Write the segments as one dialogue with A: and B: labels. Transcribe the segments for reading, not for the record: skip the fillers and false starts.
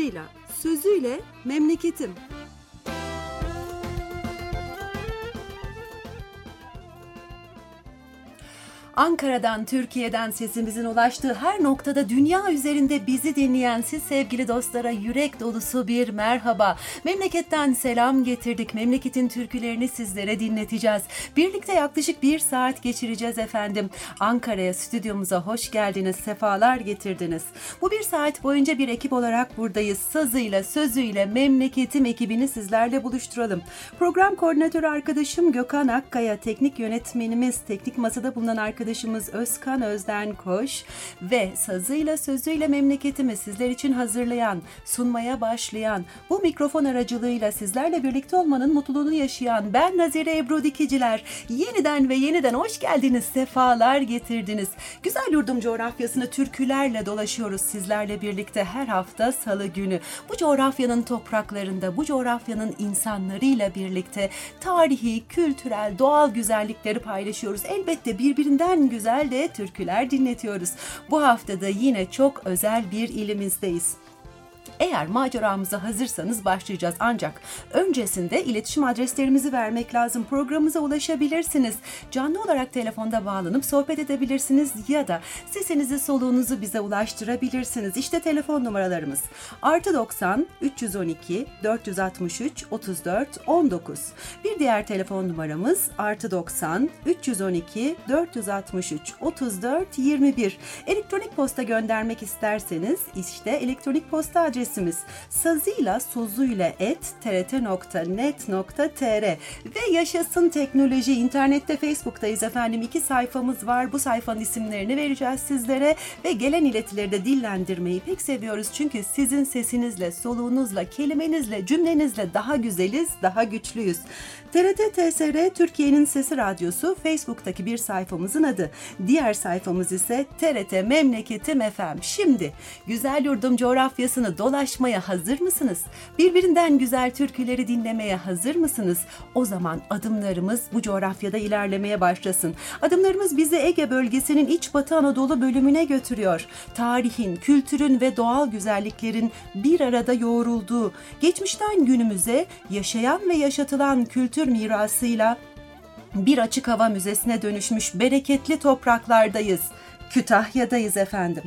A: sazıyla, sözüyle memleketim. Ankara'dan, Türkiye'den sesimizin ulaştığı her noktada dünya üzerinde bizi dinleyen siz sevgili dostlara yürek dolusu bir merhaba. Memleketten selam getirdik. Memleketin türkülerini sizlere dinleteceğiz. Birlikte yaklaşık 1 saat geçireceğiz efendim. Ankara'ya, stüdyomuza hoş geldiniz, sefalar getirdiniz. Bu 1 saat boyunca bir ekip olarak buradayız. Sazıyla, sözüyle memleketim ekibini sizlerle buluşturalım. Program koordinatörü arkadaşım Gökhan Akkaya, teknik yönetmenimiz, teknik masada bulunan arkadaşımız Özkan Özden Koş ve sazıyla sözüyle memleketimi sizler için hazırlayan, sunmaya başlayan, bu mikrofon aracılığıyla sizlerle birlikte olmanın mutluluğunu yaşayan ben Nazire Ebru Dikiciler. Yeniden ve yeniden hoş geldiniz, sefalar getirdiniz. Güzel yurdum coğrafyasını türkülerle dolaşıyoruz sizlerle birlikte her hafta salı günü. Bu coğrafyanın topraklarında, bu coğrafyanın insanlarıyla birlikte tarihi, kültürel, doğal güzellikleri paylaşıyoruz. Elbette birbirinden güzel de türküler dinletiyoruz. Bu haftada yine çok özel bir ilimizdeyiz. Eğer maceramıza hazırsanız başlayacağız, ancak öncesinde iletişim adreslerimizi vermek lazım. Programımıza ulaşabilirsiniz. Canlı olarak telefonda bağlanıp sohbet edebilirsiniz ya da sesinizi, soluğunuzu bize ulaştırabilirsiniz. İşte telefon numaralarımız: +90 312 463 34 19. Bir diğer telefon numaramız +90 312 463 34 21. Elektronik posta göndermek isterseniz işte elektronik posta adresimiz sazıyla sozuyla @trt.net.tr ve yaşasın teknoloji. İnternette, Facebook'tayız efendim. 2 sayfamız var. Bu sayfanın isimlerini vereceğiz sizlere ve gelen iletileri de dillendirmeyi pek seviyoruz. Çünkü sizin sesinizle, soluğunuzla, kelimenizle, cümlenizle daha güzeliz, daha güçlüyüz. TRT TSR Türkiye'nin Sesi Radyosu Facebook'taki bir sayfamızın adı. Diğer sayfamız ise TRT Memleketim FM. Şimdi güzel yurdum coğrafyasını dolaşmaya hazır mısınız? Birbirinden güzel türküleri dinlemeye hazır mısınız? O zaman adımlarımız bu coğrafyada ilerlemeye başlasın. Adımlarımız bizi Ege bölgesinin İç Batı Anadolu bölümüne götürüyor. Tarihin, kültürün ve doğal güzelliklerin bir arada yoğrulduğu, geçmişten günümüze yaşayan ve yaşatılan kültür mirasıyla bir açık hava müzesine dönüşmüş bereketli topraklardayız. Kütahya'dayız efendim.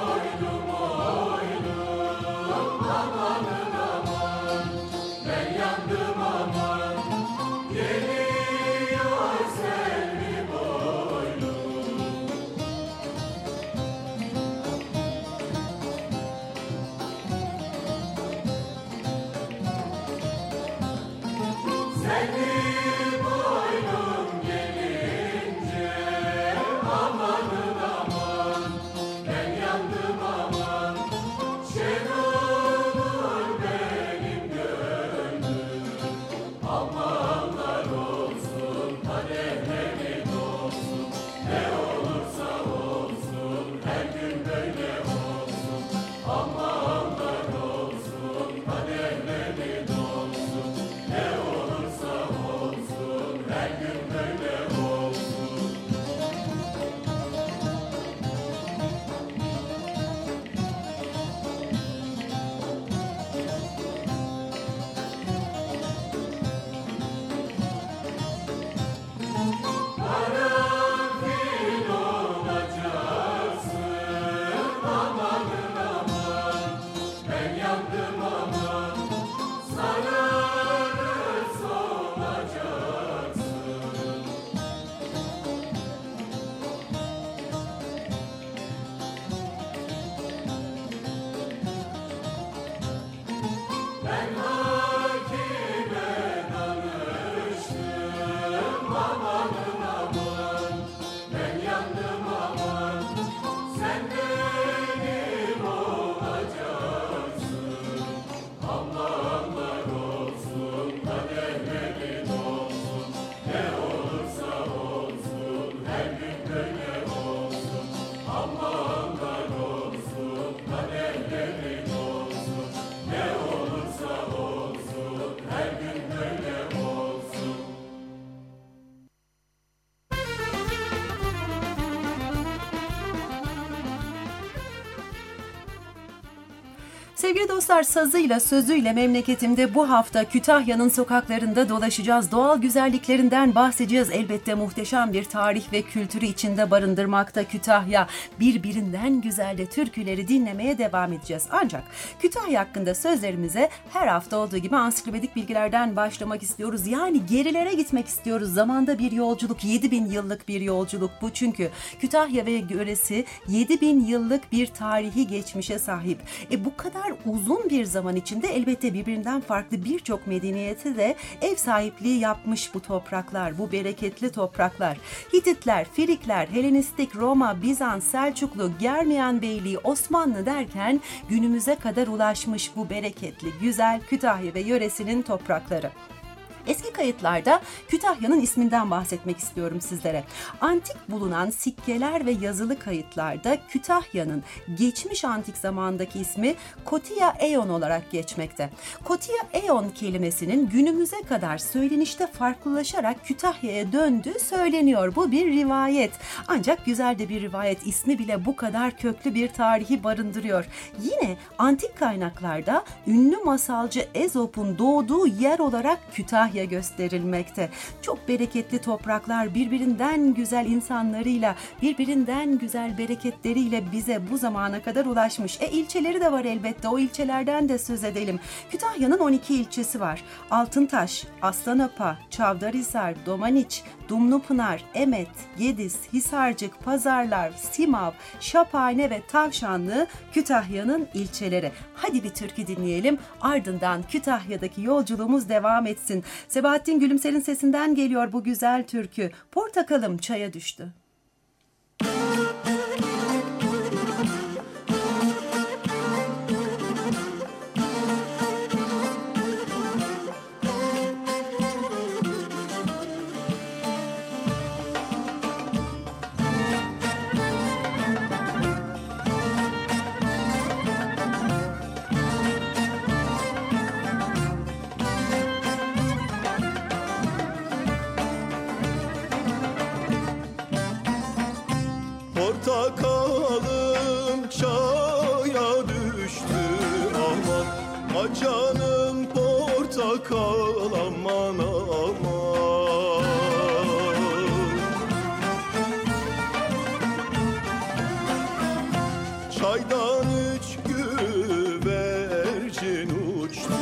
B: Amanın aman, ben
A: Sevgili dostlar, sazıyla sözüyle memleketimde bu hafta Kütahya'nın sokaklarında dolaşacağız. Doğal güzelliklerinden bahsedeceğiz. Elbette muhteşem bir tarih ve kültürü içinde barındırmakta Kütahya. Birbirinden güzel de türküleri dinlemeye devam edeceğiz. Ancak Kütahya hakkında sözlerimize her hafta olduğu gibi ansiklopedik bilgilerden başlamak istiyoruz. Yani gerilere gitmek istiyoruz. Zamanda bir yolculuk, 7000 yıllık bir yolculuk bu. Çünkü Kütahya ve yöresi 7000 yıllık bir tarihi geçmişe sahip. Bu kadar uzun bir zaman içinde elbette birbirinden farklı birçok medeniyete de ev sahipliği yapmış bu topraklar, bu bereketli topraklar. Hititler, Frikler, Helenistik, Roma, Bizans, Selçuklu, Germiyan Beyliği, Osmanlı derken günümüze kadar ulaşmış bu bereketli, güzel Kütahya ve yöresinin toprakları. Eski kayıtlarda Kütahya'nın isminden bahsetmek istiyorum sizlere. Antik bulunan sikkeler ve yazılı kayıtlarda Kütahya'nın geçmiş antik zamandaki ismi Kotia Eon olarak geçmekte. Kotia Eon kelimesinin günümüze kadar söylenişte farklılaşarak Kütahya'ya döndüğü söyleniyor. Bu bir rivayet. Ancak güzel de bir rivayet, ismi bile bu kadar köklü bir tarihi barındırıyor. Yine antik kaynaklarda ünlü masalcı Ezop'un doğduğu yer olarak Kütahya gösterilmekte. Çok bereketli topraklar, birbirinden güzel insanlarıyla, birbirinden güzel bereketleriyle bize bu zamana kadar ulaşmış. İlçeleri de var elbette. O ilçelerden de söz edelim. Kütahya'nın 12 ilçesi var. Altıntaş, Aslanapa, Çavdarhisar, Domaniç, Dumlupınar, Emet, Gediz, Hisarcık, Pazarlar, Simav, Şaphane ve Tavşanlı Kütahya'nın ilçeleri. Hadi bir türkü dinleyelim. Ardından Kütahya'daki yolculuğumuz devam etsin. Sebahattin Gülümser'in sesinden geliyor bu güzel türkü. Portakalım çaya düştü.
B: Portakalım çaya düştü aman, canım portakal aman aman. Çaydan 3 güvercin uçtu,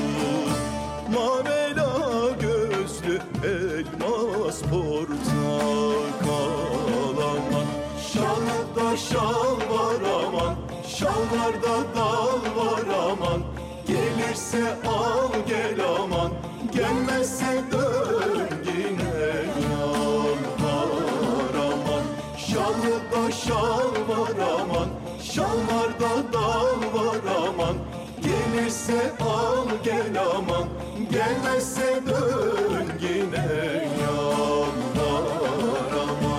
B: mavela gözlü elmas portakal aman. Şalda şal var aman, şalvarda dal var aman. Gelirse al gel aman, gelmezse dön yine yalvar aman. Şalda şal var aman, şalvarda dal var aman. Gelirse al gel aman, gelmezse dön yine yalvar aman.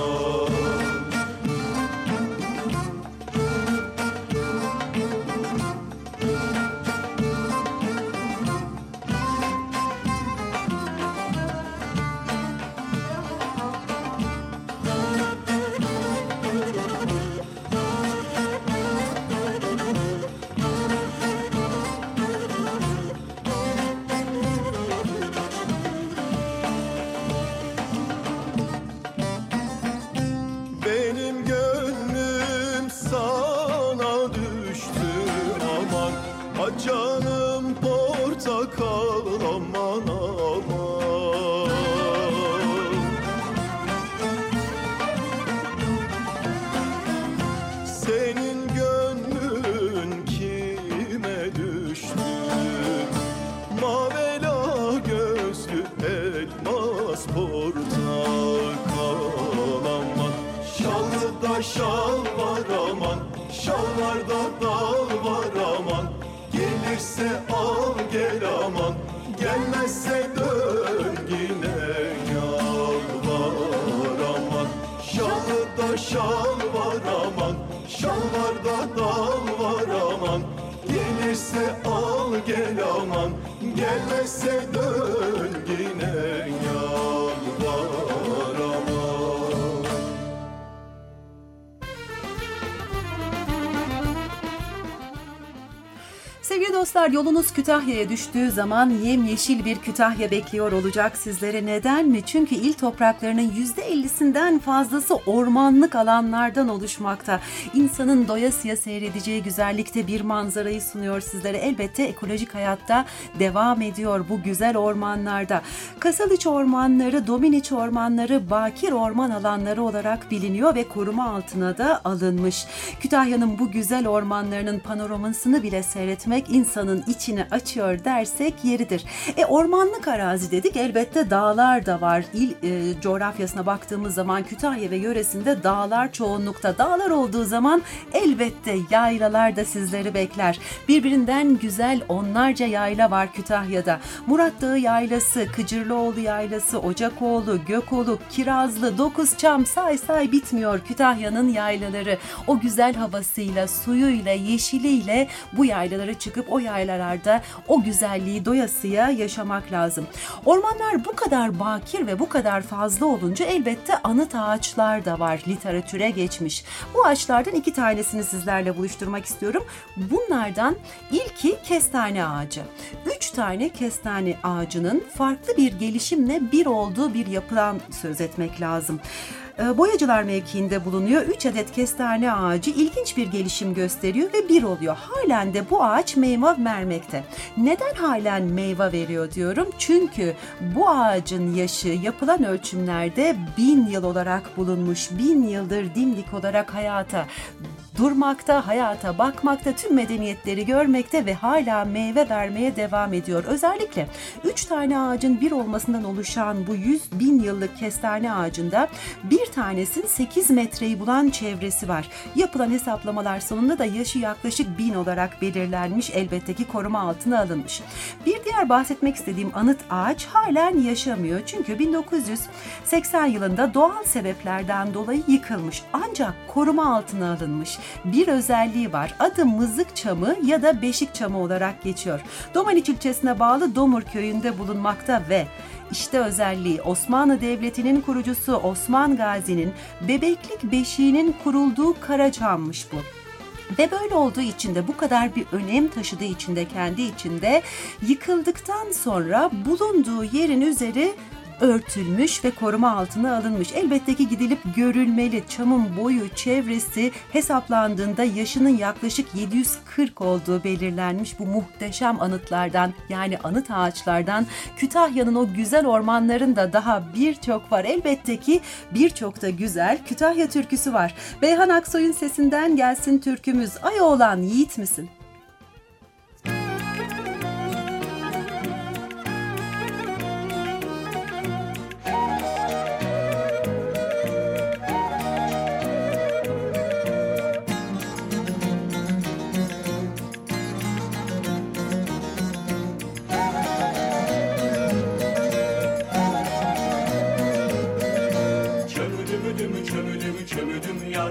B: Benim gönlüm sana düştü aman, canım portakal aman aman. Senin gönlün kime düştü? Mavela gözlü elmas portakal aman. Şalda şal var aman, şallarda dal var aman. Gelirse al gel aman, gelmezse dön yine yalvar aman. Şalda şal var aman, şalvarda dal var aman. Gelirse al gel aman, gelmezse dön yine yalvar aman.
A: Sevgili dostlar, yolunuz Kütahya'ya düştüğü zaman yemyeşil bir Kütahya bekliyor olacak sizlere. Neden mi? Çünkü il topraklarının %50'sinden fazlası ormanlık alanlardan oluşmakta. İnsanın doyasıya seyredeceği güzellikte bir manzarayı sunuyor sizlere. Elbette ekolojik hayatta devam ediyor bu güzel ormanlarda. Kasaliç ormanları, Dominiç ormanları, bakir orman alanları olarak biliniyor ve koruma altına da alınmış. Kütahya'nın bu güzel ormanlarının panoramasını bile seyretmek insanın içini açıyor dersek yeridir. Ormanlık arazi dedik, elbette dağlar da var. İl coğrafyasına baktığımız zaman Kütahya ve yöresinde dağlar çoğunlukta. Dağlar olduğu zaman elbette yaylalar da sizleri bekler. Birbirinden güzel onlarca yayla var Kütahya'da. Murat Dağı Yaylası, Kıcırlıoğlu Yaylası, Ocakoğlu, Gökoluk, Kirazlı, Dokuzçam, say bitmiyor Kütahya'nın yaylaları. O güzel havasıyla, suyuyla, yeşiliyle bu yaylalara çıkıp o yaylalarda o güzelliği doyasıya yaşamak lazım. Ormanlar bu kadar bakir ve bu kadar fazla olunca elbette anıt ağaçlar da var, literatüre geçmiş. Bu ağaçlardan 2 tanesini sizlerle buluşturmak istiyorum. Bunlardan ilki kestane ağacı. 3 tane kestane ağacının farklı bir gelişimle bir olduğu bir yapıdan söz etmek lazım. Boyacılar mevkiinde bulunuyor. 3 adet kestane ağacı ilginç bir gelişim gösteriyor ve bir oluyor. Halen de bu ağaç meyve vermekte. Neden halen meyve veriyor diyorum? Çünkü bu ağacın yaşı yapılan ölçümlerde 1000 yıl olarak bulunmuş. 1000 yıldır dimdik olarak hayata durmakta, hayata bakmakta, tüm medeniyetleri görmekte ve hala meyve vermeye devam ediyor. Özellikle 3 tane ağacın bir olmasından oluşan bu 100.000 yıllık kestane ağacında bir tanesinin 8 metreyi bulan çevresi var. Yapılan hesaplamalar sonunda da yaşı yaklaşık 1000 olarak belirlenmiş, elbette ki koruma altına alınmış. Bir diğer bahsetmek istediğim anıt ağaç halen yaşamıyor. Çünkü 1980 yılında doğal sebeplerden dolayı yıkılmış. Ancak koruma altına alınmış. Bir özelliği var. Adı mızık çamı ya da beşik çamı olarak geçiyor. Domaniç ilçesine bağlı Domur köyünde bulunmakta ve İşte özelliği, Osmanlı Devleti'nin kurucusu Osman Gazi'nin bebeklik beşiğinin kurulduğu Karaçam'mış bu. Ve böyle olduğu için de, bu kadar bir önem taşıdığı için de kendi içinde, yıkıldıktan sonra bulunduğu yerin üzeri örtülmüş ve koruma altına alınmış. Elbette ki gidilip görülmeli. Çamın boyu, çevresi hesaplandığında yaşının yaklaşık 740 olduğu belirlenmiş. Bu muhteşem anıtlardan, yani anıt ağaçlardan Kütahya'nın o güzel ormanlarında daha birçok var. Elbette ki birçok da güzel Kütahya türküsü var. Beyhan Aksoy'un sesinden gelsin türkümüz. Ay oğlan yiğit misin?
B: Çömüdüm yar,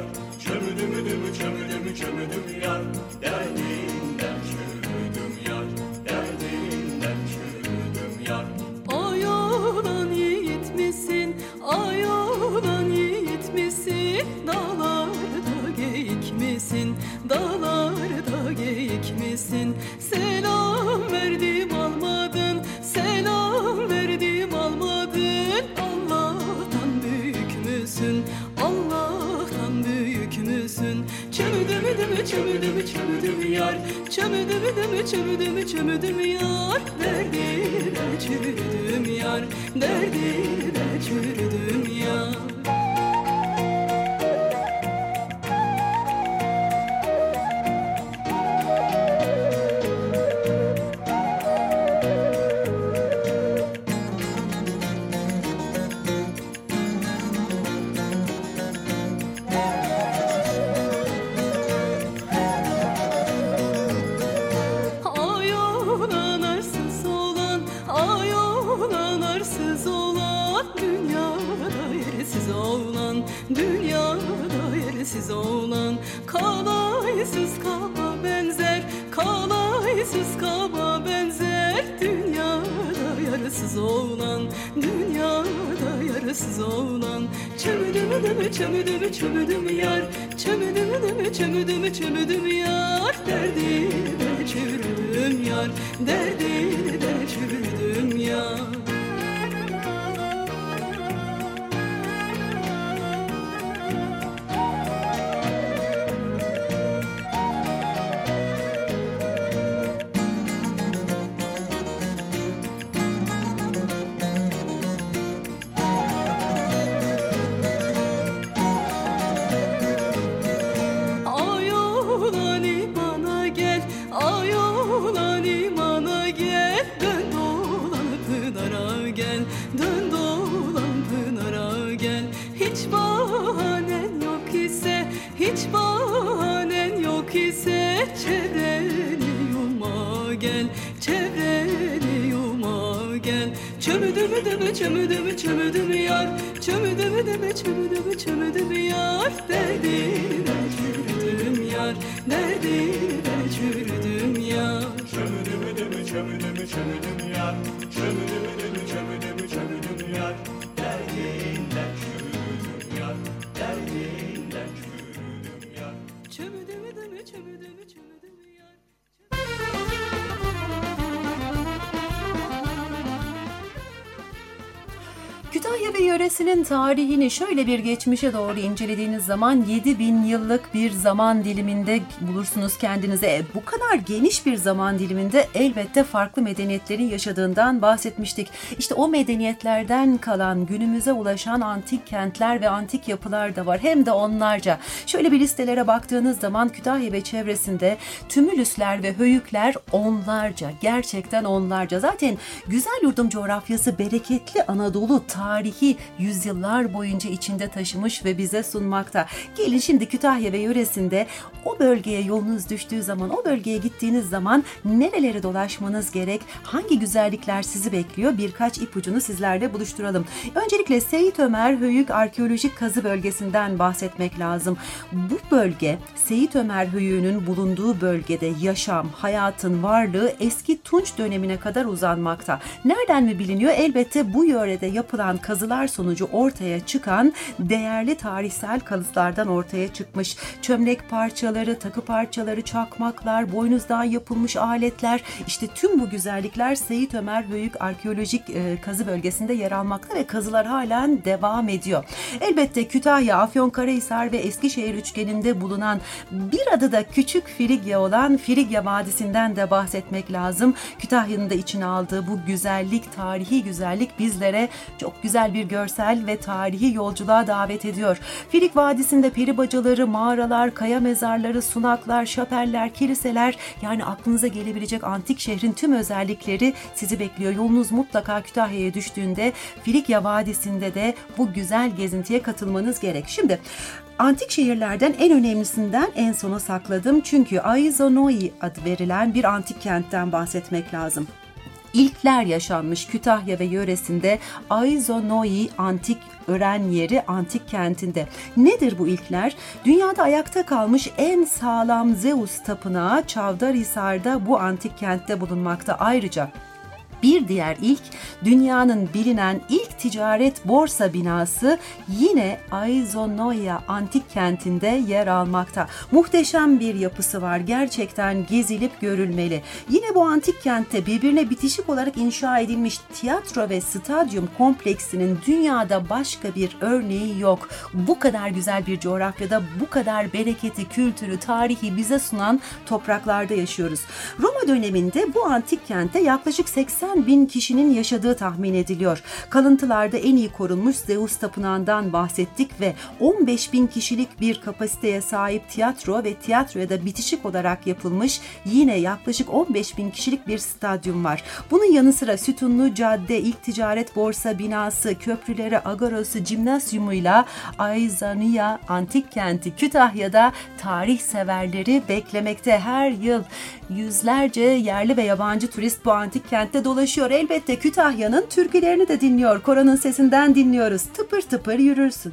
B: çömüdüm yar, derdinden çürüdüm yar, derdinden çürüdüm yar.
C: Ay oğlan yiğit misin, ay oğlan yiğit misin, dağlarda geyik misin, dağlarda geyik misin? Selam verdim almadın, selam verdim almadın, Allah'tan büyük müsün, Allah'tan büyük müsün? Çömüdüm yar, çömüdüm yar, derdine çürüdüm yar, derdine çürüdüm yar. Dünyada yersiz olan, kalaysız kaba benzer, kalaysız kaba benzer. Dünyada yarısız olan, dünyada yarısız olan. Çömüdüm yar, çömüdüm yar, derdine çürüdüm yar, derdine çürüdüm yar. Hiç bahanen yok ise çevreni yuma gel, çevreni yuma gel. Çömüdümü dümü çömüdümü çömüdümü yar, çömüdümü dümü çömüdümü çömüdümü yar, derdine çürüdüm yar, derdine çürüdüm yar.
B: Çömüdümü dümü çömüdümü çömüdüm yar, çömüdümü dümü çömüdümü çömüdüm yar, derdinden çürüdüm yar, derdinden çürüdüm yar.
C: Çömüdümü dümü çömüdümü çömüdümü yar.
A: Kütahya ve yöresinin tarihini şöyle bir geçmişe doğru incelediğiniz zaman 7000 yıllık bir zaman diliminde bulursunuz kendinize. Bu kadar geniş bir zaman diliminde elbette farklı medeniyetlerin yaşadığından bahsetmiştik. İşte o medeniyetlerden kalan günümüze ulaşan antik kentler ve antik yapılar da var. Hem de onlarca. Şöyle bir listelere baktığınız zaman Kütahya ve çevresinde tümülüsler ve höyükler onlarca, gerçekten onlarca. Zaten güzel yurdum coğrafyası bereketli Anadolu tarihi yüzyıllar boyunca içinde taşımış ve bize sunmakta. Gelin şimdi Kütahya ve yöresinde o bölgeye yolunuz düştüğü zaman, o bölgeye gittiğiniz zaman nerelere dolaşmanız gerek, hangi güzellikler sizi bekliyor, birkaç ipucunu sizlerle buluşturalım. Öncelikle Seyit Ömer Höyük Arkeolojik Kazı Bölgesi'nden bahsetmek lazım. Bu bölge Seyit Ömer Höyüğü'nün bulunduğu bölgede yaşam, hayatın varlığı eski Tunç dönemine kadar uzanmakta. Nereden mi biliniyor? Elbette bu yörede yapılan kazılar sonucu ortaya çıkan değerli tarihsel kalıtlardan ortaya çıkmış. Çömlek parçaları, takı parçaları, çakmaklar, boynuzdan yapılmış aletler, işte tüm bu güzellikler Seyit Ömer Höyük Arkeolojik Kazı Bölgesi'nde yer almakta ve kazılar halen devam ediyor. Elbette Kütahya, Afyonkarahisar ve Eskişehir üçgeninde bulunan bir adı da Küçük Frigya olan Frigya Vadisi'nden de bahsetmek lazım. Kütahya'nın da içine aldığı bu güzellik, tarihi güzellik bizlere çok güzel bir görsel ve tarihi yolculuğa davet ediyor. Frig Vadisi'nde peri bacaları, mağaralar, kaya mezarları, sunaklar, şapeller, kiliseler, yani aklınıza gelebilecek antik şehrin tüm özellikleri sizi bekliyor. Yolunuz mutlaka Kütahya'ya düştüğünde Frigya Vadisi'nde de bu güzel gezintiye katılmanız gerek. Şimdi antik şehirlerden en önemlisinden en sona sakladım. Çünkü Aizonoi adı verilen bir antik kentten bahsetmek lazım. İlkler yaşanmış Kütahya ve yöresinde Aizonoi antik öğren yeri antik kentinde. Nedir bu ilkler? Dünyada ayakta kalmış en sağlam Zeus tapınağı Çavdarhisar'da bu antik kentte bulunmakta. Ayrıca bir diğer ilk, dünyanın bilinen ilk ticaret borsa binası yine Aizonoia antik kentinde yer almakta. Muhteşem bir yapısı var. Gerçekten gezilip görülmeli. Yine bu antik kentte birbirine bitişik olarak inşa edilmiş tiyatro ve stadyum kompleksinin dünyada başka bir örneği yok. Bu kadar güzel bir coğrafyada bu kadar bereketi, kültürü, tarihi bize sunan topraklarda yaşıyoruz. Roma döneminde bu antik kentte yaklaşık 80.000 kişinin yaşadığı tahmin ediliyor. Kalıntılarda en iyi korunmuş Zeus tapınağından bahsettik ve 15.000 kişilik bir kapasiteye sahip tiyatro ve tiyatroya da bitişik olarak yapılmış yine yaklaşık 15.000 kişilik bir stadyum var. Bunun yanı sıra sütunlu cadde, ilk ticaret borsa binası, köprüleri, agorası, jimnasyumuyla Aizonoia antik kenti Kütahya'da tarih severleri beklemekte. Her yıl yüzlerce yerli ve yabancı turist bu antik kentte dolaşıyor. Elbette Kütahya'nın türkülerini de dinliyor. Koranın sesinden dinliyoruz. Tıpır tıpır yürürsün.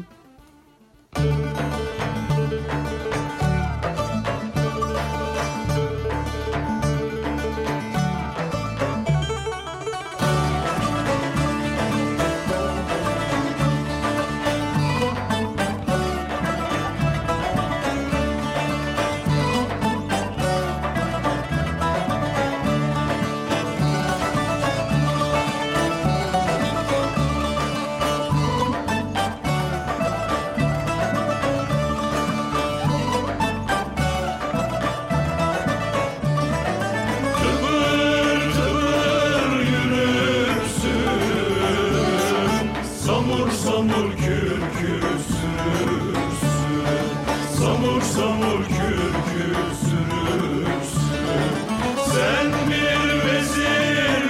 B: samur kürkü sürürsün. Sen bir vezir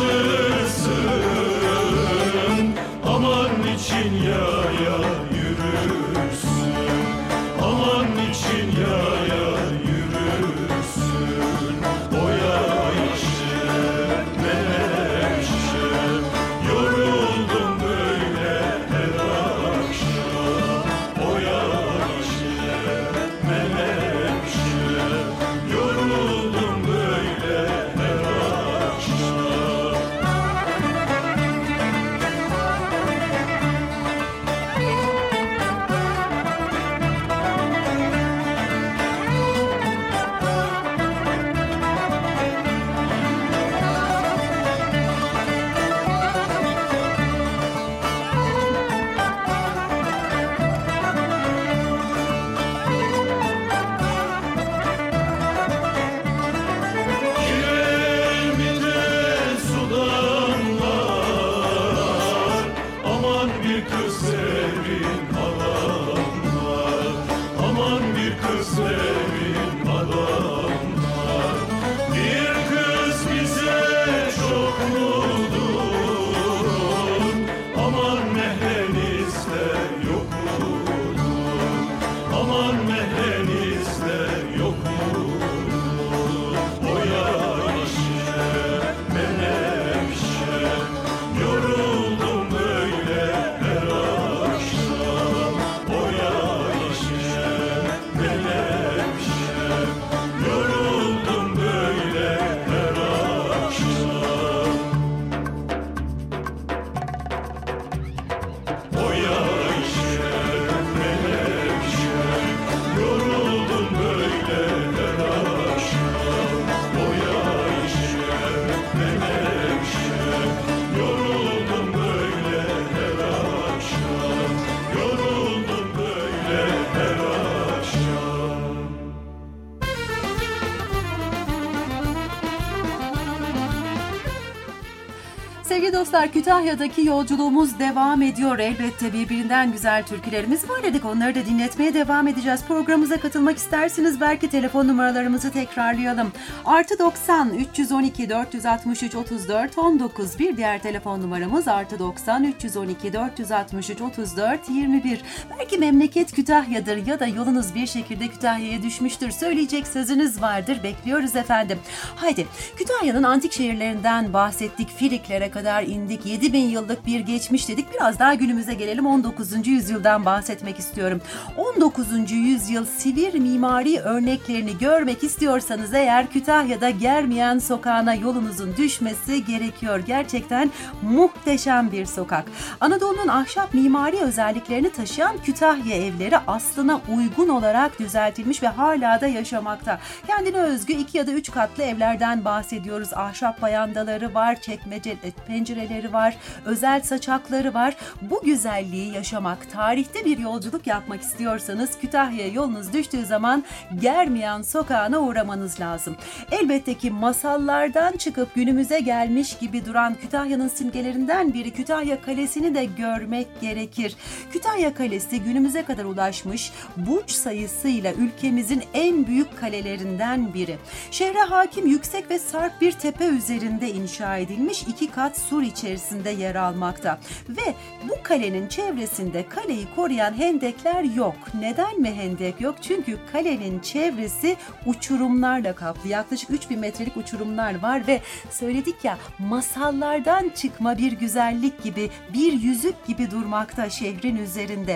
B: kızısın, aman için yaya yürürsün, aman için yaya yürürsün. O yaşı menekşe, yoruldum böyle her akşam. O yaşı menekşe, yoruldum böyle her akşam. Kiremide sudanlar, aman bir kız sevin adamlar, aman bir kız sevin adamlar. Bir kız bize çok mudur, aman mehrenizde yokudur, aman mehrenizde yokudur. O yaşı menekşe, yoruldum böyle her akşam. O yaşı menekşe, yoruldum böyle her akşam. O yaşı menekşe, yoruldum böyle her akşam. O yaşı menekşe, yoruldum böyle her akşam. Yoruldum böyle her akşam.
A: Sevgili dostlar, Kütahya'daki yolculuğumuz devam ediyor. Elbette birbirinden güzel türkülerimiz var dedik. Onları da dinletmeye devam edeceğiz. Programımıza katılmak isterseniz belki telefon numaralarımızı tekrarlayalım. +90 312 463 34 19, bir diğer telefon numaramız +90 312 463 34 21. Belki memleket Kütahya'dır ya da yolunuz bir şekilde Kütahya'ya düşmüştür. Söyleyecek sözünüz vardır. Bekliyoruz efendim. Haydi, Kütahya'nın antik şehirlerinden bahsettik. Filiklere kadar indik. 7000 yıllık bir geçmiş dedik. Biraz daha günümüze gelelim. 19. yüzyıldan bahsetmek istiyorum. 19. yüzyıl sivil mimari örneklerini görmek istiyorsanız eğer Kütahya'da Germiyan Sokağı'na yolunuzun düşmesi gerekiyor. Gerçekten muhteşem bir sokak. Anadolu'nun ahşap mimari özelliklerini taşıyan Kütahya evleri aslına uygun olarak düzeltilmiş ve hala da yaşamakta. Kendine özgü 2 ya da 3 katlı evlerden bahsediyoruz. Ahşap bayandaları var, pencereleri var, özel saçakları var. Bu güzelliği yaşamak, tarihte bir yolculuk yapmak istiyorsanız Kütahya'ya yolunuz düştüğü zaman Germiyan Sokağı'na uğramanız lazım. Elbette ki masallardan çıkıp günümüze gelmiş gibi duran Kütahya'nın simgelerinden biri Kütahya Kalesi'ni de görmek gerekir. Kütahya Kalesi günümüze kadar ulaşmış, burç sayısıyla ülkemizin en büyük kalelerinden biri. Şehre hakim yüksek ve sarp bir tepe üzerinde inşa edilmiş 2 kat sur içerisinde yer almakta. Ve bu kalenin çevresinde kaleyi koruyan hendekler yok. Neden mi hendek yok? Çünkü kalenin çevresi uçurumlarla kaplı. Yaklaşık 3000 metrelik uçurumlar var ve söyledik ya, masallardan çıkma bir güzellik gibi, bir yüzük gibi durmakta şehrin üzerinde.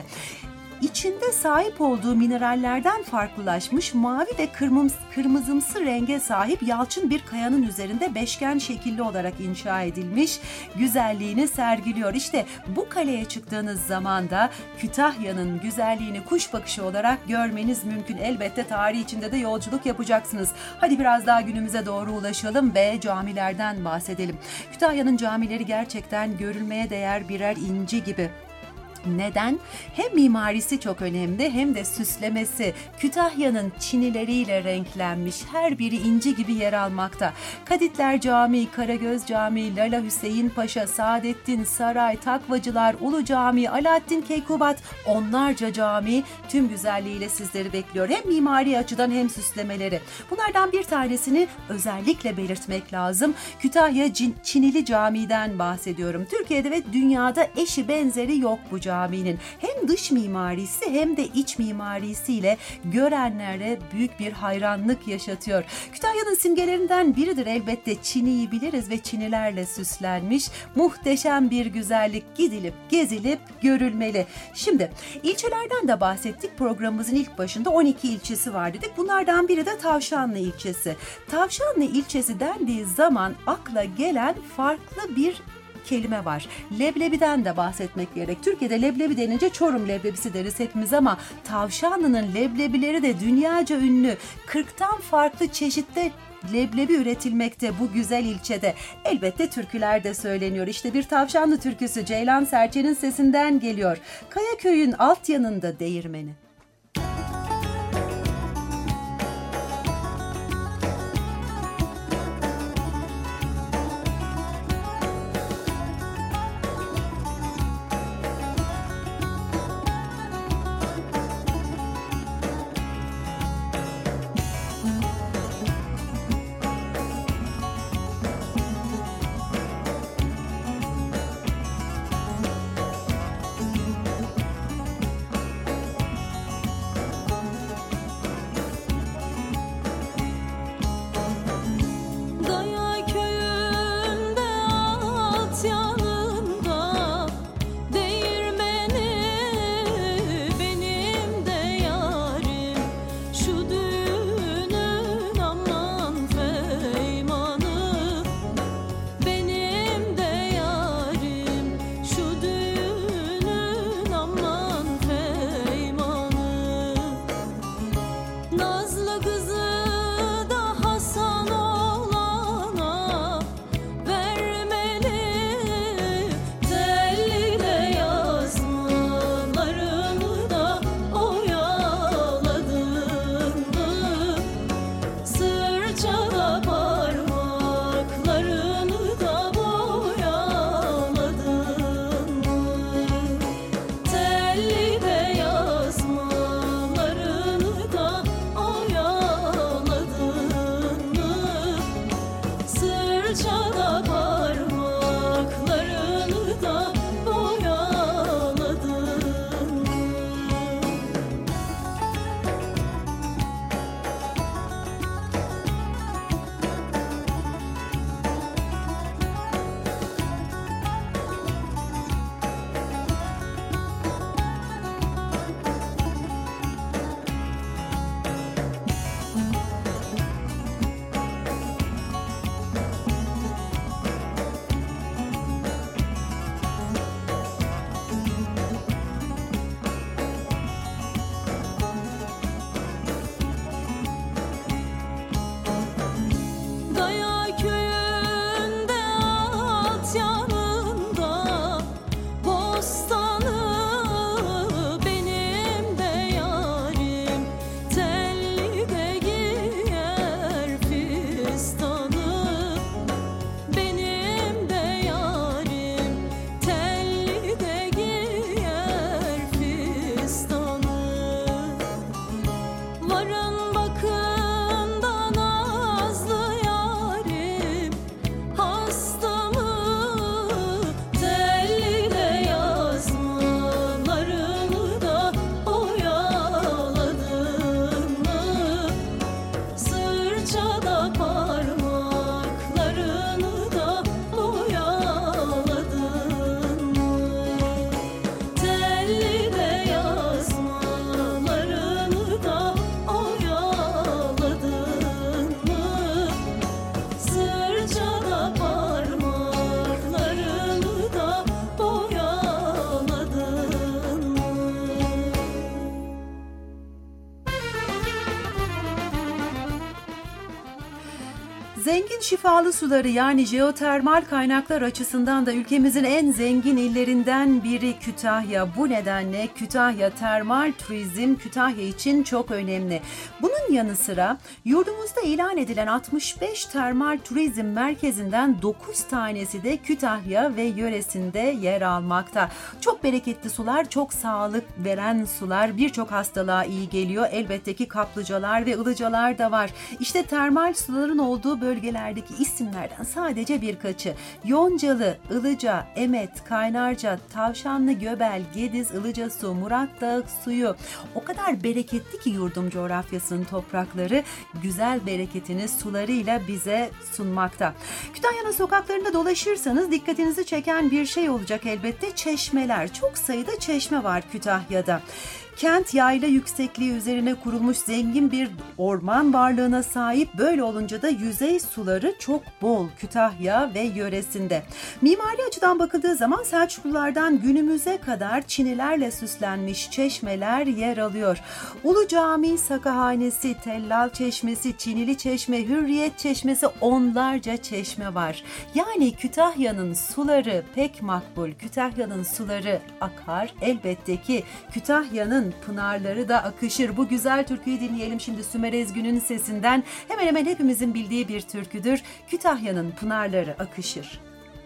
A: İçinde sahip olduğu minerallerden farklılaşmış mavi ve kırmızımsı renge sahip yalçın bir kayanın üzerinde beşgen şekilli olarak inşa edilmiş, güzelliğini sergiliyor. İşte bu kaleye çıktığınız zaman da Kütahya'nın güzelliğini kuş bakışı olarak görmeniz mümkün. Elbette tarih içinde de yolculuk yapacaksınız. Hadi biraz daha günümüze doğru ulaşalım ve camilerden bahsedelim. Kütahya'nın camileri gerçekten görülmeye değer birer inci gibi. Neden? Hem mimarisi çok önemli hem de süslemesi. Kütahya'nın çinileriyle renklenmiş, her biri inci gibi yer almakta. Kaditler Camii, Karagöz Camii, Lala Hüseyin Paşa, Saadettin Saray, Takvacılar, Ulu Camii, Alaaddin Keykubat, onlarca cami tüm güzelliğiyle sizleri bekliyor. Hem mimari açıdan hem süslemeleri. Bunlardan bir tanesini özellikle belirtmek lazım. Kütahya Çinili Camii'den bahsediyorum. Türkiye'de ve dünyada eşi benzeri yok bu caminin. Hem dış mimarisi hem de iç mimarisiyle görenlere büyük bir hayranlık yaşatıyor. Kütahya'nın simgelerinden biridir elbette. Çini'yi biliriz ve çinilerle süslenmiş. Muhteşem bir güzellik, gidilip gezilip görülmeli. Şimdi ilçelerden de bahsettik. Programımızın ilk başında 12 ilçesi var dedik. Bunlardan biri de Tavşanlı ilçesi. Tavşanlı ilçesi dendiği zaman akla gelen farklı bir kelime var. Leblebiden de bahsetmek gerek. Türkiye'de leblebi denince Çorum leblebisi deriz hepimiz ama Tavşanlı'nın leblebileri de dünyaca ünlü. 40'tan farklı çeşitte leblebi üretilmekte bu güzel ilçede. Elbette türküler de söyleniyor. İşte bir Tavşanlı türküsü Ceylan Serçe'nin sesinden geliyor. Kayaköy'ün alt yanında değirmeni. Zengin şifalı suları yani jeotermal kaynaklar açısından da ülkemizin en zengin illerinden biri Kütahya. Bu nedenle Kütahya termal turizm Kütahya için çok önemli. Bunun yanı sıra yurdumuzda ilan edilen 65 termal turizm merkezinden 9 tanesi de Kütahya ve yöresinde yer almakta. Çok bereketli sular, çok sağlık veren sular, birçok hastalığa iyi geliyor. Elbette ki kaplıcalar ve ılıcalar da var. İşte termal suların olduğu bölgelerdeki isimlerden sadece birkaçı. Yoncalı, Ilıca, Emet, Kaynarca, Tavşanlı, Göbel, Gediz, Ilıcasu, Murat Dağı suyu. O kadar bereketli ki yurdum coğrafyasının toprakları güzel bereketini sularıyla bize sunmakta. Kütahya'nın sokaklarında dolaşırsanız dikkatinizi çeken bir şey olacak elbette, çeşmeler. Çok sayıda çeşme var Kütahya'da. Kent yayla yüksekliği üzerine kurulmuş zengin bir orman varlığına sahip, böyle olunca da yüzey suları çok bol Kütahya ve yöresinde. Mimari açıdan bakıldığı zaman Selçuklulardan günümüze kadar çinilerle süslenmiş çeşmeler yer alıyor. Ulu Cami, Sakahanesi, Tellal Çeşmesi, Çinili Çeşme, Hürriyet Çeşmesi, onlarca çeşme var. Yani Kütahya'nın suları pek makbul. Kütahya'nın suları akar. Elbette ki Kütahya'nın pınarları da akışır. Bu güzel türküyü dinleyelim şimdi Sümer Ezgün'ün sesinden. Hemen hemen hepimizin bildiği bir türküdür. Kütahya'nın pınarları akışır.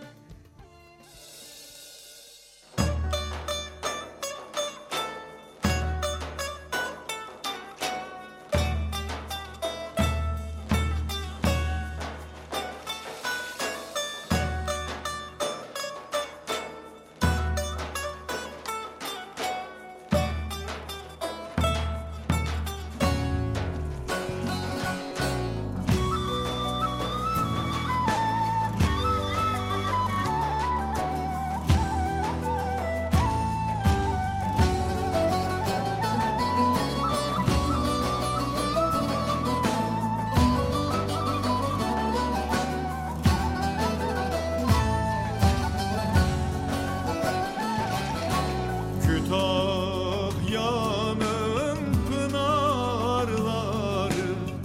B: Kütahya'nın pınarları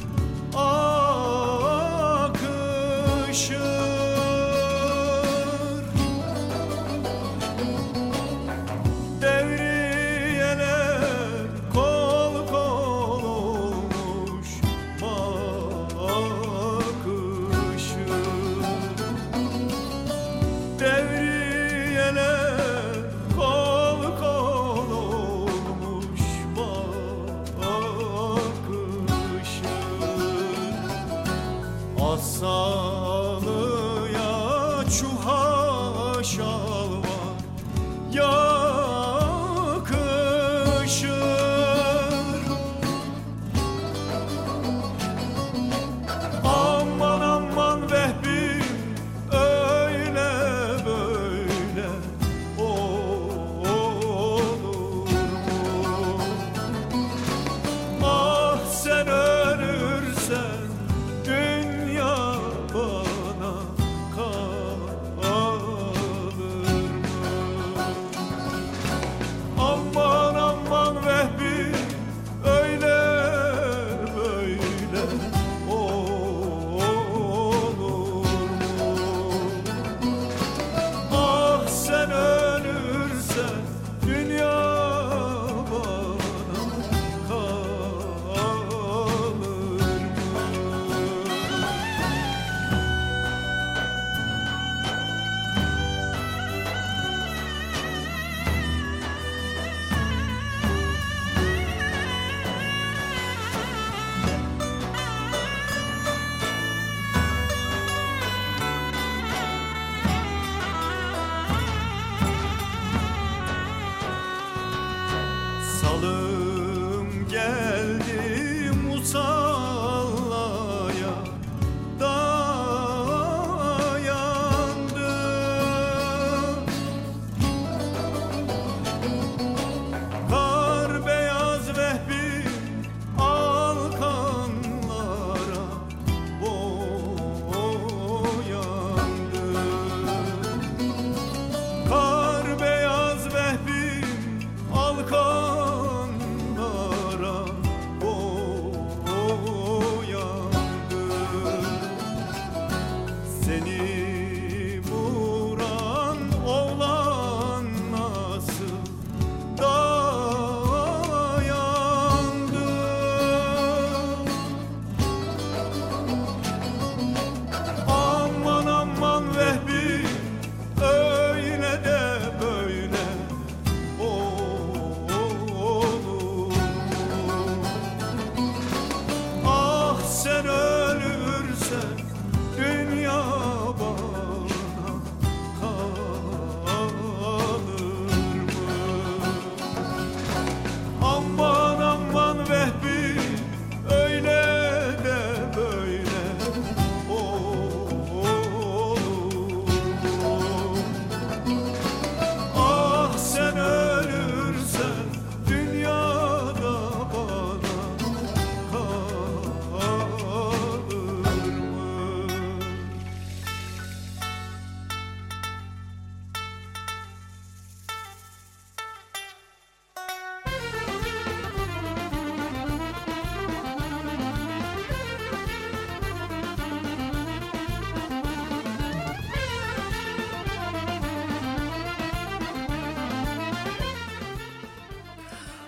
B: akışır, devriyeler kol kol olmuş bakışır, devriyeler kol kol olmuş bakışır. Asalıya çuha şal var yakışır. Aman aman Vehbi öyle böyle olur mu? Ah sen ölürsen dünya bana kalır mı? Aman aman Vehbi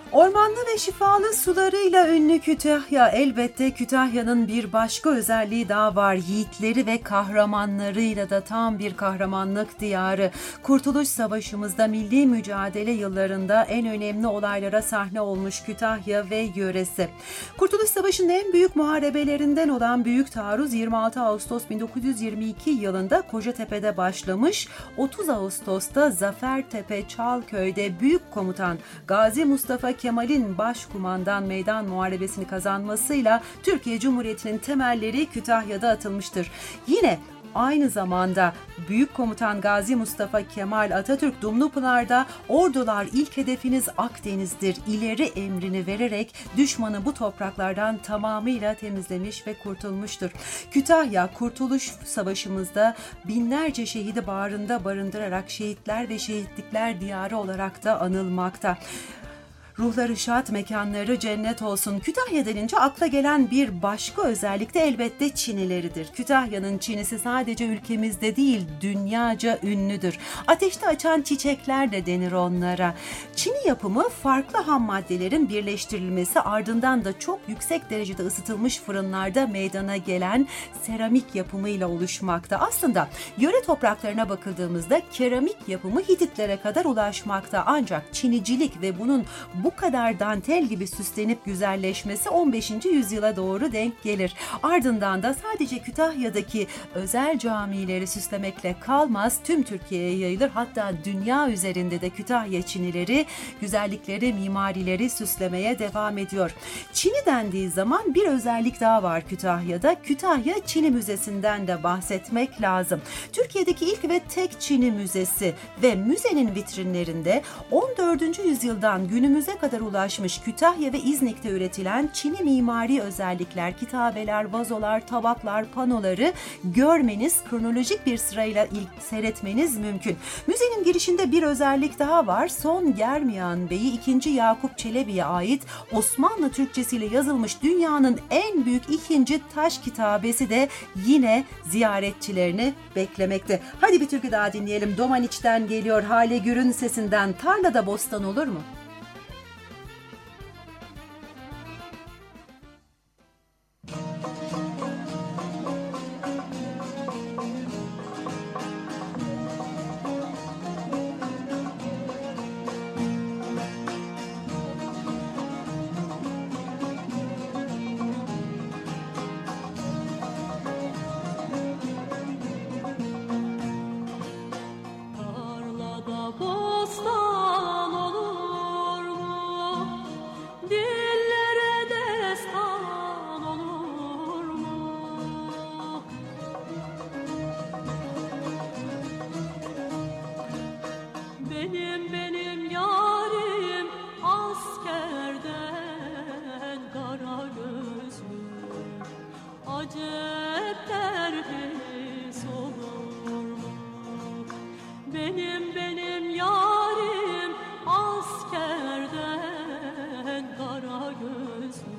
A: Ormanlı ve şifalı sularıyla ünlü Kütahya, elbette Kütahya'nın bir başka özelliği daha var. Yiğitleri ve kahramanlarıyla da tam bir kahramanlık diyarı. Kurtuluş Savaşı'mızda milli mücadele yıllarında en önemli olaylara sahne olmuş Kütahya ve yöresi. Kurtuluş Savaşı'nın en büyük muharebelerinden olan Büyük Taarruz 26 Ağustos 1922 yılında Kocatepe'de başlamış. 30 Ağustos'ta Zafertepe Çalköy'de Büyük Komutan Gazi Mustafa Kemal'in başkumandan meydan muharebesini kazanmasıyla Türkiye Cumhuriyeti'nin temelleri Kütahya'da atılmıştır. Yine aynı zamanda Büyük Komutan Gazi Mustafa Kemal Atatürk Dumlupınar'da ordular ilk hedefiniz Akdeniz'dir ileri emrini vererek düşmanı bu topraklardan tamamıyla temizlemiş ve kurtulmuştur. Kütahya Kurtuluş Savaşı'mızda binlerce şehidi bağrında barındırarak şehitler ve şehitlikler diyarı olarak da anılmakta. Ruhları şad, mekanları cennet olsun. Kütahya denince akla gelen bir başka özellik de elbette çinileridir. Kütahya'nın çinisi sadece ülkemizde değil, dünyaca ünlüdür. Ateşte açan çiçekler de denir onlara. Çini yapımı farklı ham maddelerin birleştirilmesi, ardından da çok yüksek derecede ısıtılmış fırınlarda meydana gelen seramik yapımıyla oluşmakta. Aslında yöre topraklarına bakıldığımızda keramik yapımı Hititlere kadar ulaşmakta. Ancak çinicilik ve bunun bu kadar dantel gibi süslenip güzelleşmesi 15. yüzyıla doğru denk gelir. Ardından da sadece Kütahya'daki özel camileri süslemekle kalmaz, tüm Türkiye'ye yayılır. Hatta dünya üzerinde de Kütahya Çinileri güzellikleri, mimarileri süslemeye devam ediyor. Çini dendiği zaman bir özellik daha var Kütahya'da. Kütahya Çini Müzesi'nden de bahsetmek lazım. Türkiye'deki ilk ve tek Çini Müzesi ve müzenin vitrinlerinde 14. yüzyıldan günümüze kadar ulaşmış Kütahya ve İznik'te üretilen Çini mimari özellikler, kitabeler, vazolar, tabaklar, panoları görmeniz, kronolojik bir sırayla seyretmeniz mümkün. Müzenin girişinde bir özellik daha var. Son Germiyan Bey'i 2. Yakup Çelebi'ye ait Osmanlı Türkçesiyle yazılmış dünyanın en büyük 2. taş kitabesi de yine ziyaretçilerini beklemekte. Hadi bir türkü daha dinleyelim. Domaniç'ten geliyor Hale Gür'ün sesinden. Tarlada bostan olur mu?
C: Bostan olur mu? Dillere destan olur mu? Benim yarim askerden kara gözlü, acep terhis olur mu? Benim yarim askerden kara gözlü,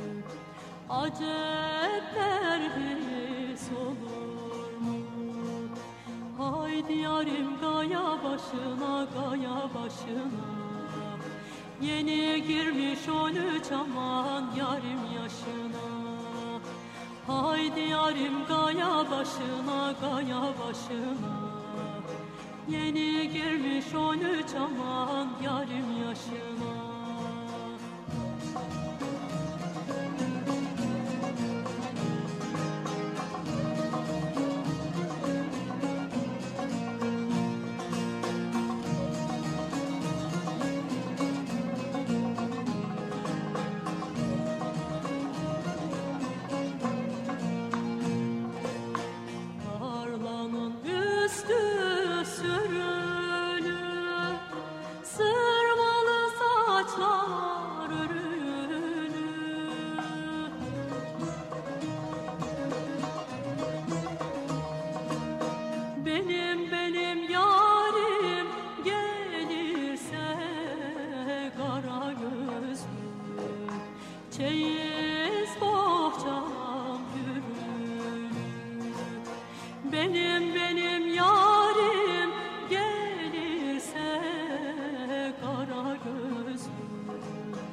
C: acep terhis olur mu? Haydi yarim gaya başına, gaya başına, yeni girmiş 13 aman yarim yaşına. Haydi yarim gaya başına, gaya başına, yeni girmiş 13 aman yarim yaşına. Tarlanın üstü sürülü, sırmalı saçlar örülü. Benim yarim gelirse kara gözlü, çeyiz bohçam yürür. Benim yarim gelirse kara gözlü,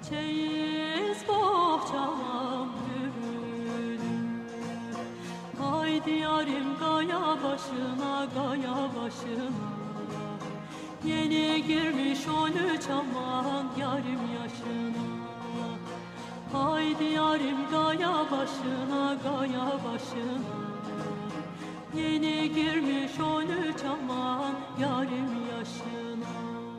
C: çeyiz bohçam bürünür. Haydi yarim gaya başına, gaya başına. Yeni girmiş 13 aman yarim yaşına. Haydi yarim gaya başına, gaya başına. Yeni girmiş 13 aman yarim yaşına.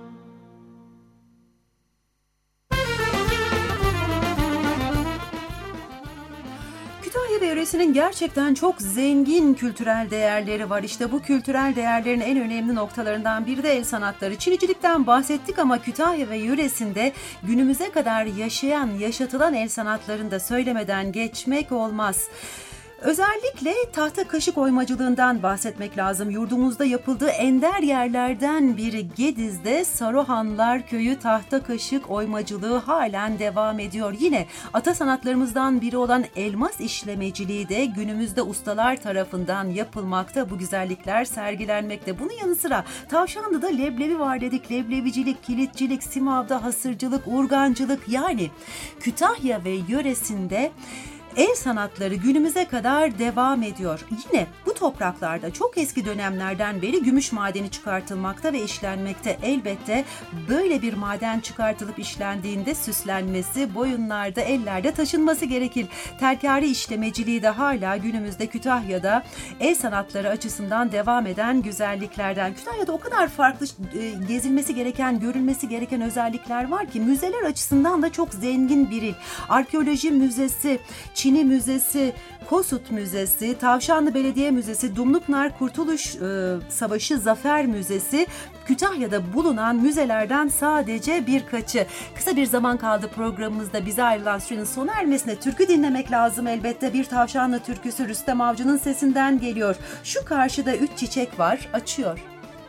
A: Kütahya ve yöresinin gerçekten çok zengin kültürel değerleri var. İşte bu kültürel değerlerin en önemli noktalarından biri de el sanatları. Çinicilikten bahsettik ama Kütahya ve yöresinde günümüze kadar yaşayan, yaşatılan el sanatlarını da söylemeden geçmek olmaz. Özellikle tahta kaşık oymacılığından bahsetmek lazım. Yurdumuzda yapıldığı ender yerlerden biri Gediz'de Saruhanlar Köyü tahta kaşık oymacılığı halen devam ediyor. Yine ata sanatlarımızdan biri olan elmas işlemeciliği de günümüzde ustalar tarafından yapılmakta. Bu güzellikler sergilenmekte. Bunun yanı sıra Tavşanlı'da leblebi var dedik. Leblebicilik, kilitçilik, Simav'da hasırcılık, urgancılık, yani Kütahya ve yöresinde el sanatları günümüze kadar devam ediyor. Yine bu topraklarda çok eski dönemlerden beri gümüş madeni çıkartılmakta ve işlenmekte. Elbette böyle bir maden çıkartılıp işlendiğinde süslenmesi, boyunlarda, ellerde taşınması gerekir. Terkari işlemeciliği de hala günümüzde Kütahya'da el sanatları açısından devam eden güzelliklerden. Kütahya'da o kadar farklı gezilmesi gereken, görülmesi gereken özellikler var ki müzeler açısından da çok zengin bir il. Arkeoloji Müzesi, Çini Müzesi, Kossuth Müzesi, Tavşanlı Belediye Müzesi, Dumlupınar Kurtuluş Savaşı Zafer Müzesi, Kütahya'da bulunan müzelerden sadece birkaçı. Kısa bir zaman kaldı programımızda, bize ayrılan sürenin sona ermesine. Türkü dinlemek lazım elbette. Bir Tavşanlı türküsü Rüstem Avcı'nın sesinden geliyor. Şu karşıda 3 çiçek var, açıyor.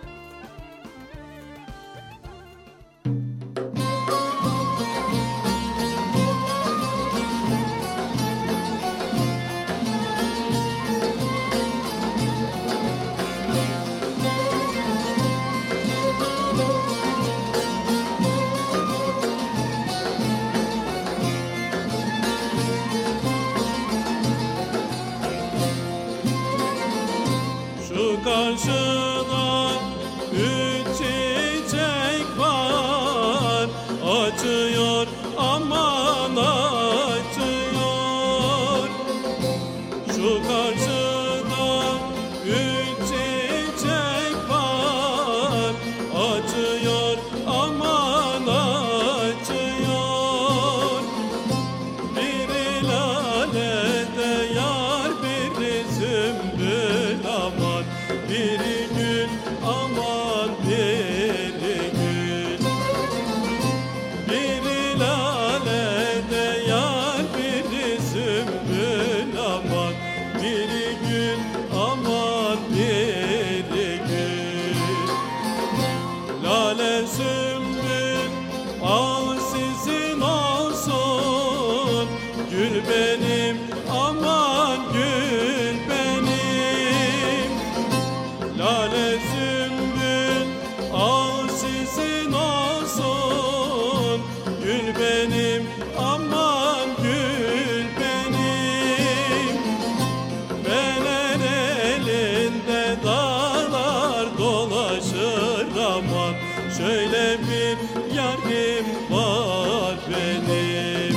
B: Karşıda 3 çiçek var, açıyor aman açıyor. Şu karşıda 3 çiçek var, açıyor aman açıyor. Biri lalede yar, biri sümbül aman, biri gül aman biri gül. Biri lalede yar, biri sümbül aman, biri gül aman biri gül. Lale sümbül al sizin olsun, gül benim aman gül benim. Lale sümbül al sizin olsun, gül benim aman gül benim. Fener elinde dağlar dolaşır aman, şöyle bir yarim var benim.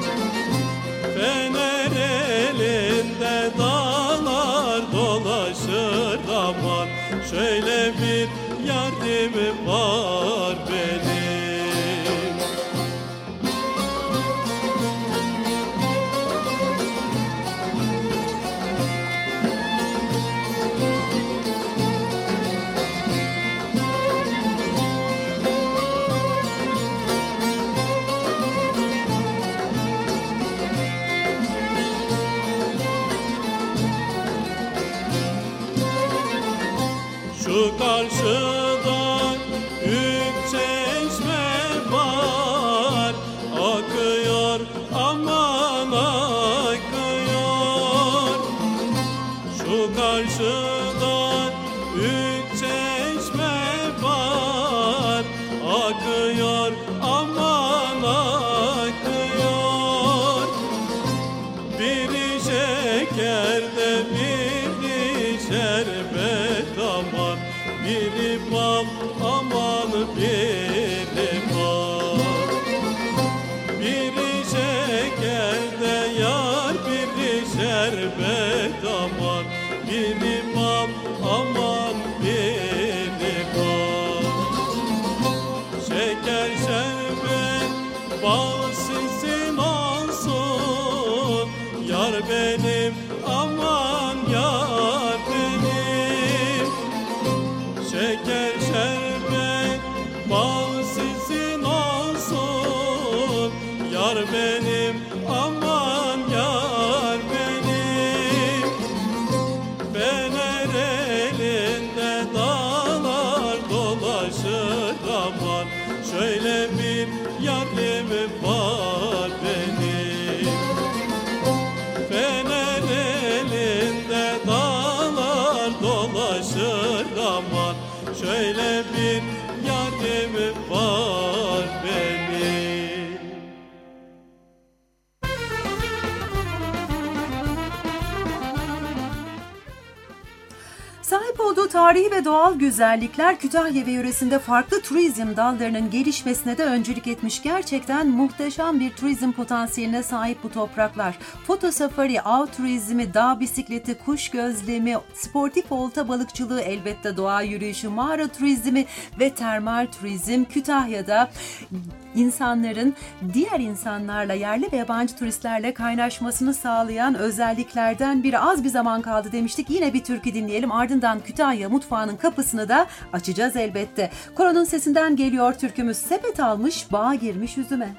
B: Fener elinde dağlar dolaşır aman, şöyle bir yarim var benim. Şu karşıda 3 biri bal, aman biri bal. Biri şekerde yar, biri şerbet aman, biri bal, aman biri bal. Şeker şerbet bal sizin olsun, yar benim aman yar benim. Şeker şerbet bal sizin olsun, yar benim aman yar benim. Fener elinde dağlar dolaşır aman, şöyle bir yarim var benim. Fener elinde dağlar dolaşır aman, şöyle bir yarim var benim.
A: Sahip olduğu tarihi ve doğal güzellikler Kütahya ve yöresinde farklı turizm dallarının gelişmesine de öncülük etmiş. Gerçekten muhteşem bir turizm potansiyeline sahip bu topraklar. Foto safari, av turizmi, dağ bisikleti, kuş gözlemi, sportif olta balıkçılığı, elbette doğa yürüyüşü, mağara turizmi ve termal turizm Kütahya'da insanların diğer insanlarla, yerli ve yabancı turistlerle kaynaşmasını sağlayan özelliklerden biri. Az bir zaman kaldı demiştik. Yine bir türkü dinleyelim. Ardından Kütahya mutfağının kapısını da açacağız elbette. Koronun sesinden geliyor türkümüz. Sepet almış, bağa girmiş üzüme.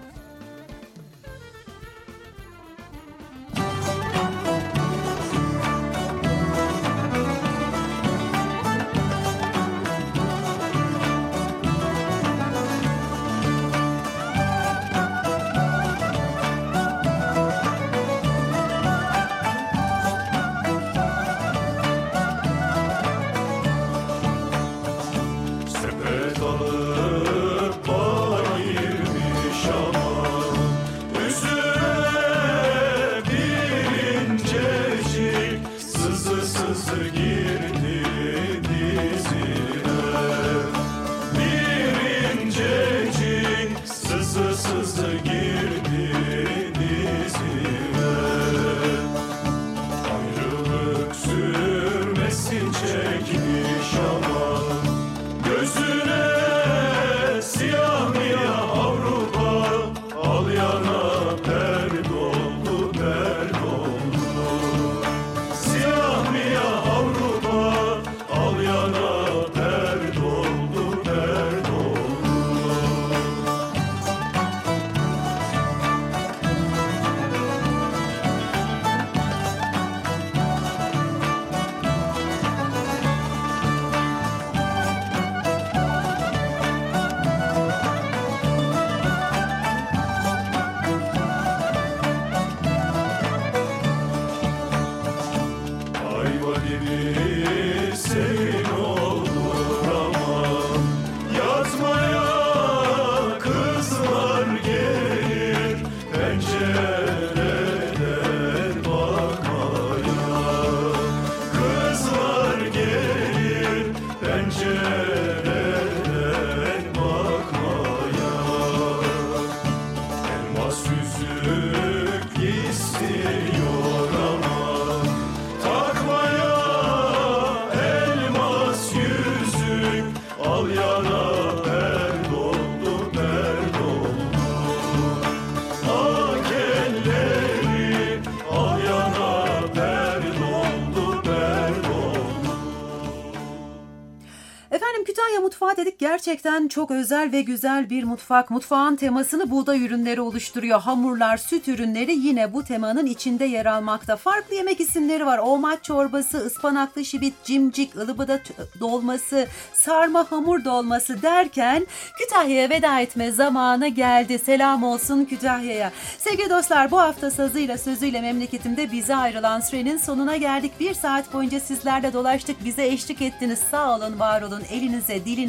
A: Mutfağı dedik, gerçekten çok özel ve güzel bir mutfak. Mutfağın temasını buğday ürünleri oluşturuyor. Hamurlar, süt ürünleri yine bu temanın içinde yer almakta. Farklı yemek isimleri var. Oğmaç çorbası, ıspanaklı şibit, cimcik, ılıbıda dolması, sarma hamur dolması derken Kütahya'ya veda etme zamanı geldi. Selam olsun Kütahya'ya. Sevgili dostlar, bu hafta sazıyla sözüyle memleketimde bize ayrılan sürenin sonuna geldik. Bir saat boyunca sizlerle dolaştık. Bize eşlik ettiniz. Sağ olun, var olun. Elinize, dilinize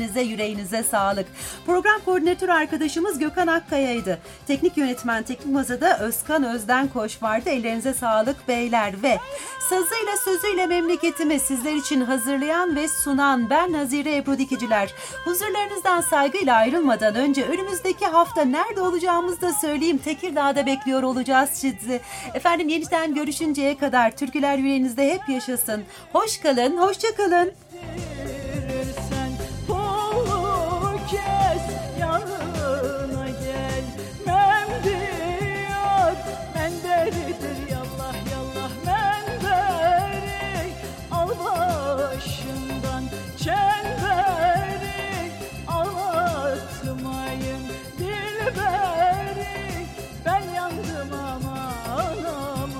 A: elinize yüreğinize sağlık. Program koordinatörü arkadaşımız Gökhan Akkaya'ydı. Teknik yönetmen Teknik Masa'da Özkan Özdenkoş vardı. Ellerinize sağlık beyler ve sazıyla sözüyle memleketimi sizler için hazırlayan ve sunan ben Nazire Ebru Dikiciler. Huzurlarınızdan saygıyla ayrılmadan önce önümüzdeki hafta nerede olacağımızı da söyleyeyim. Tekirdağ'da bekliyor olacağız sizi. Efendim yeniden görüşünceye kadar türküler yüreğinizde hep yaşasın. Hoş kalın, hoşça kalın.
D: Sen kolu kes yanına gel Memdiyar menderidir yallah yallah menderi al başından çemberi ağlatmayın dilberi ben yandım aman aman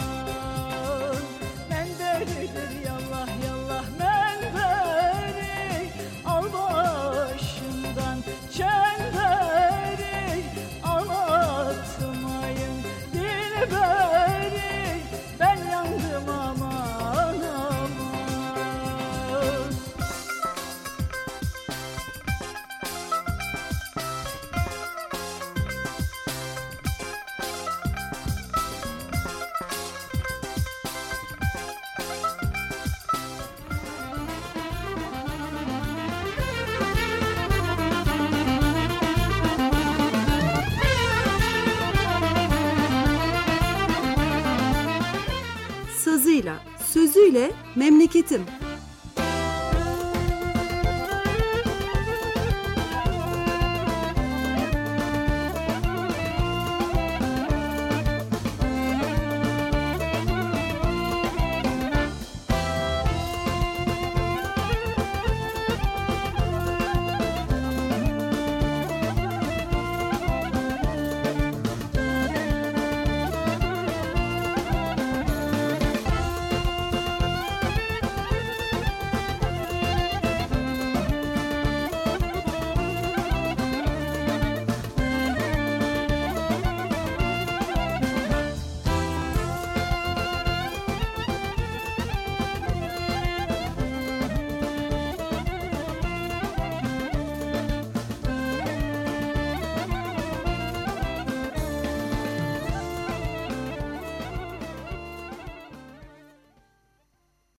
D: menderidir yallah yallah menderi al başından çemberi ağlatmayın dilberi ben yandım aman aman.
A: Sazıyla, sözüyle memleketim.